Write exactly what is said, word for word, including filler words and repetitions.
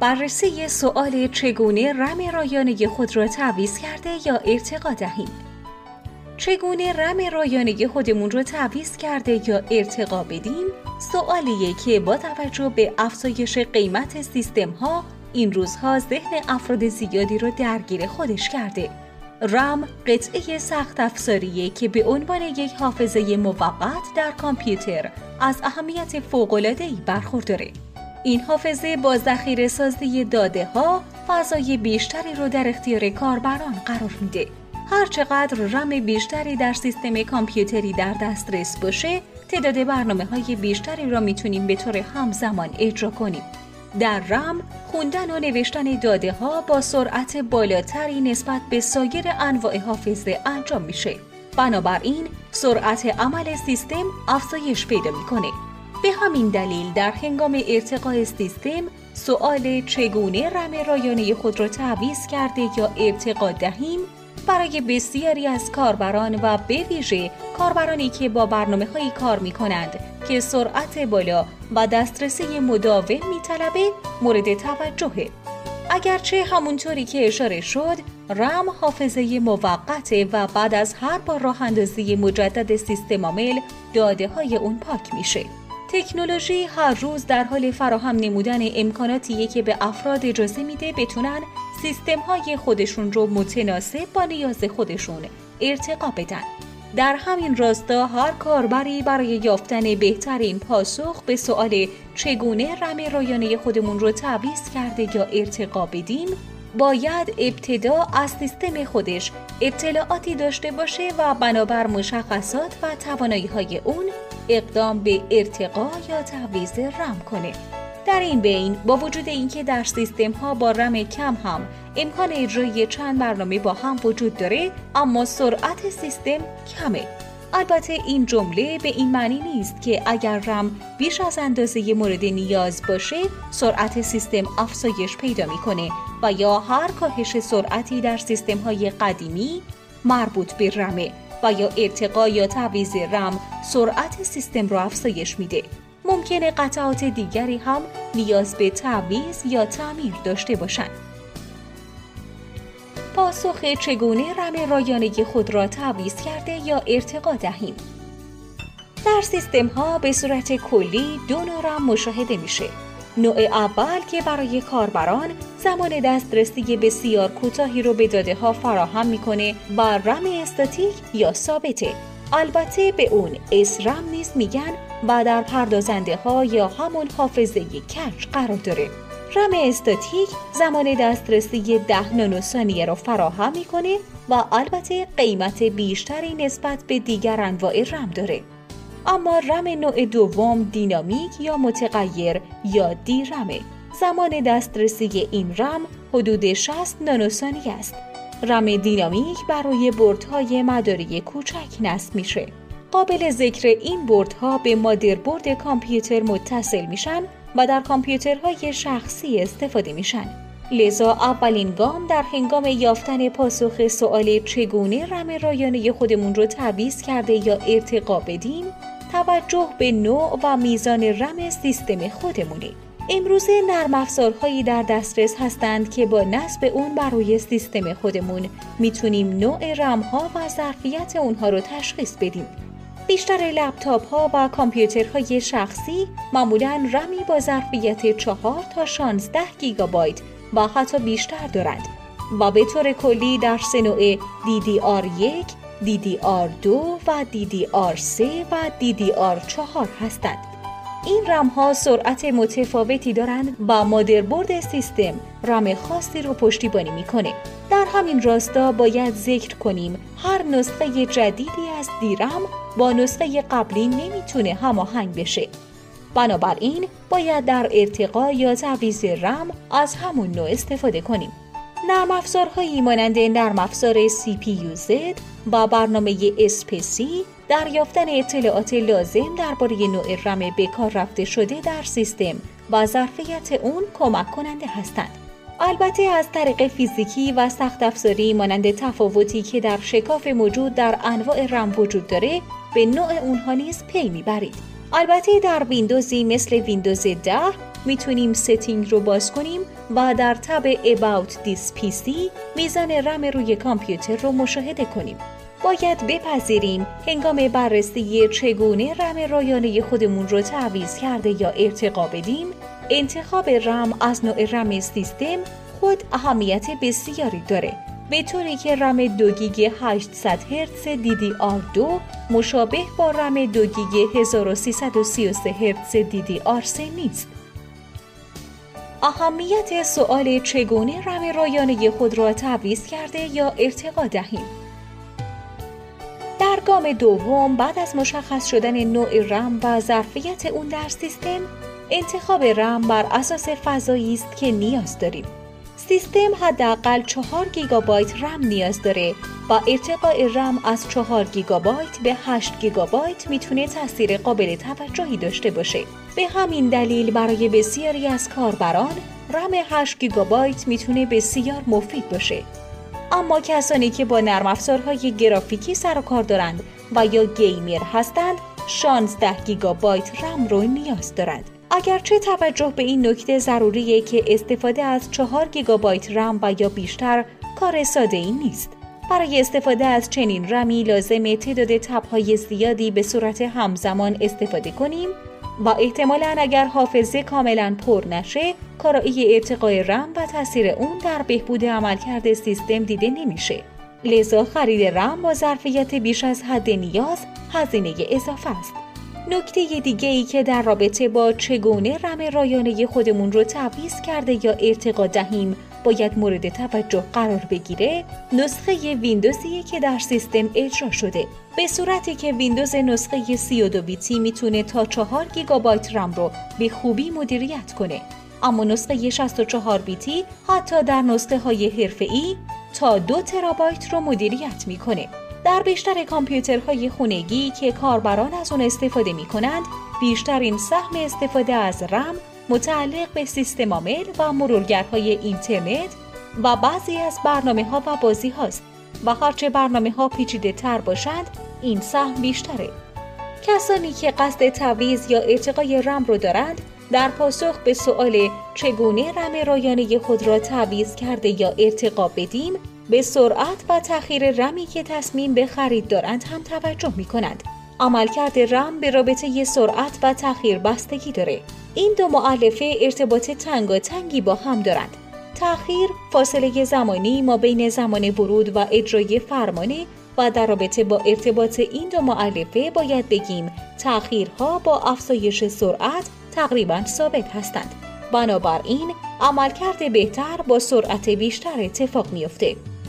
بررسی سؤال چگونه رم رایانه خود را تعویض کرده یا ارتقا دهیم. چگونه رم رایانه خودمون را تعویض کرده یا ارتقا بدیم؟ سؤالیه که با توجه به افزایش قیمت سیستم ها این روزها ذهن افراد زیادی را درگیر خودش کرده. رم قطعه سخت افزاریه که به عنوان یک حافظه موقت در کامپیوتر از اهمیت فوق‌العاده‌ای برخورداره. این حافظه با ذخیره سازی داده ها فضای بیشتری رو در اختیار کاربران قرار میده. هر چقدر رم بیشتری در سیستم کامپیوتری در دسترس باشه، تعداد برنامه‌های بیشتری را میتونیم به طور همزمان اجرا کنیم. در رم خوندن و نوشتن داده ها با سرعت بالاتری نسبت به سایر انواع حافظه انجام میشه. بنابراین سرعت عمل سیستم افزایش پیدا میکنه. به همین دلیل در هنگام ارتقاء سیستم سؤال چگونه رم رایانه خود را تعویض کرده یا ارتقا دهیم برای بسیاری از کاربران و به ویژه کاربرانی که با برنامه‌هایی کار می‌کنند که سرعت بالا و دسترسی مداوم می‌طلبه مورد توجهه. اگرچه همونطوری که اشاره شد رم حافظه موقته و بعد از هر بار راه اندازی مجدد سیستم عامل داده های اون پاک میشه. تکنولوژی هر روز در حال فراهم نمودن امکاناتیه که به افراد اجازه میده بتونن سیستم‌های خودشون رو متناسب با نیاز خودشون ارتقا بدن. در همین راستا هر کاربری برای یافتن بهترین پاسخ به سؤال چگونه رم رایانه خودمون رو تعویض کرده یا ارتقا بدیم باید ابتدا از سیستم خودش اطلاعاتی داشته باشه و بنابر مشخصات و توانایی‌های اون اقدام به ارتقا یا تعویض رم کنه. در این بین با وجود اینکه در سیستم ها با رم کم هم امکان اجرای چند برنامه با هم وجود داره، اما سرعت سیستم کمه. البته این جمله به این معنی نیست که اگر رم بیش از اندازه مورد نیاز باشه سرعت سیستم افزایش پیدا میکنه و یا هر کاهش سرعتی در سیستم های قدیمی مربوط به رمه و یا ارتقا یا تعویض رم سرعت سیستم را افزایش میده. ممکنه قطعات دیگری هم نیاز به تعویض یا تعمیر داشته باشند. پاسخ چگونه رم رایانه خود را تعویض کرده یا ارتقا دهیم؟ در سیستم ها به صورت کلی دو نوع رم مشاهده میشه. نوع اول که برای کاربران زمان دسترسی بسیار کوتاهی رو به داده ها فراهم میکنه و رم استاتیک یا ثابته. البته به اون اسرم نیز میگن و در پردازنده ها یا همون حافظه کج قرار داره. رم استاتیک زمان دسترسی ده نانوثانیه رو فراهم میکنه و البته قیمت بیشتری نسبت به دیگر انواع رم داره. اما رم نوع دوم دینامیک یا متغیر یا دی رمه. زمان دسترسی این رم حدود شصت نانوثانیه است. رم دینامیک برای بردهای مداری کوچک نصب میشه. قابل ذکر این بردها به مادربرد کامپیوتر متصل میشن و در کامپیوترهای شخصی استفاده میشن. لذا اولین گام در هنگام یافتن پاسخ سؤال چگونه رم رایانه خودمون رو تعویض کرده یا ارتقا بدیم، توجه به نوع و میزان رم سیستم خودمونه. امروزه نرم افزارهایی در دسترس هستند که با نصب اون بر روی سیستم خودمون میتونیم نوع رم ها و ظرفیت اونها رو تشخیص بدیم. بیشتر لپتاپ ها و کامپیوترهای شخصی معمولاً رمی با ظرفیت چهار تا شانزده گیگابایت و حتی بیشتر دارند و به طور کلی در سه نوع دی دی آر یک، دی دی آر دو و دی دی آر سه و دی دی آر چهار هستند. این رم ها سرعت متفاوتی دارند و مادربرد سیستم رم خاصی رو پشتیبانی میکنه. در همین راستا باید ذکر کنیم هر نسخه جدیدی از دی رم با نسخه قبلی نمیتونه هماهنگ بشه. بنابراین باید در ارتقا یا تعویض رم از همون نوع استفاده کنیم. نرم افزارهایی مانند نرم افزار سی پی یو زد و برنامه اسپسی در یافتن اطلاعات لازم درباره نوع رم به کار رفته شده در سیستم و ظرفیت اون کمک کننده هستند. البته از طریق فیزیکی و سخت افزاری مانند تفاوتی که در شکاف موجود در انواع رم وجود داره به نوع اونها نیز پی میبرید. البته در ویندوزی مثل ویندوز ده میتونیم ستینگ رو باز کنیم و در تب About this پی سی میزان رم روی کامپیوتر رو مشاهده کنیم. باید بپذیریم هنگام بررسی چگونه رم رایانه خودمون رو تعویض کرده یا ارتقا بدیم، انتخاب رم از نوع رم سیستم خود اهمیت بسیاری داره، به طوری که رم دو گیگ هشتصد هرتز دی دی آر دو مشابه با رم دو گیگ هزار و سیصد و سی و سه هرتز دی دی آر سه نیست. اهمیت سوال چگونه رم رایانه خود را تعویض کرده یا ارتقا دهیم؟ در گام دوم بعد از مشخص شدن نوع رم و ظرفیت اون در سیستم، انتخاب رم بر اساس فضایی است که نیاز داریم. سیستم حداقل چهار گیگابایت رم نیاز داره و ارتقاء رم از چهار گیگابایت به هشت گیگابایت میتونه تاثیر قابل توجهی داشته باشه. به همین دلیل برای بسیاری از کاربران رم هشت گیگابایت میتونه بسیار مفید باشه. اما کسانی که با نرم افزارهای گرافیکی سر و کار دارند و یا گیمر هستند شانزده گیگابایت رم رو نیاز دارند. اگرچه توجه به این نکته ضروریه که استفاده از چهار گیگابایت رم و یا بیشتر کار ساده‌ای نیست. برای استفاده از چنین رمی لازمه تعداد تب‌های زیادی به صورت همزمان استفاده کنیم و احتمالاً اگر حافظه کاملاً پر نشه، کارایی ارتقاء رم و تاثیر اون در بهبود عملکرد سیستم دیده نمیشه. لذا خرید رم با ظرفیت بیش از حد نیاز هزینه اضافه است. نکته دیگه ای که در رابطه با چگونه رم رایانه خودمون رو تعویض کرده یا ارتقا دهیم باید مورد توجه قرار بگیره، نسخه ویندوزیه که در سیستم اجرا شده. به صورتی که ویندوز نسخه سی و دو بیتی میتونه تا چهار گیگابایت رم رو به خوبی مدیریت کنه، اما نسخه شصت و چهار بیتی حتی در نسخه های حرفه‌ای تا دو ترابایت رو مدیریت میکنه. در بیشتر کامپیوترهای خانگی که کاربران از اون استفاده میکنند، بیشترین سهم استفاده از رم متعلق به سیستم عامل و مرورگرهای اینترنت و بعضی از برنامه‌ها و بازی هاست و هرچه برنامه‌ها پیچیده تر باشند این سهم بیشتره. کسانی که قصد تعویض یا ارتقای رم رو دارند در پاسخ به سؤال چگونه رم رایانه خود را تعویض کرده یا ارتقا بدیم به سرعت و تأخیر رمی که تصمیم به خرید دارند هم توجه می کنند. عملکرد رم به رابطه سرعت و تأخیر بستگی داره. این دو مؤلفه ارتباط تنگاتنگی با هم دارند. تأخیر فاصله زمانی ما بین زمان ورود و اجرای فرمانه و در رابطه با ارتباط این دو مؤلفه باید بگیم تأخیرها با افزایش سرعت تقریباً ثابت هستند. بنابراین عملکرد بهتر با سرعت بیشتر اتفاق میفته.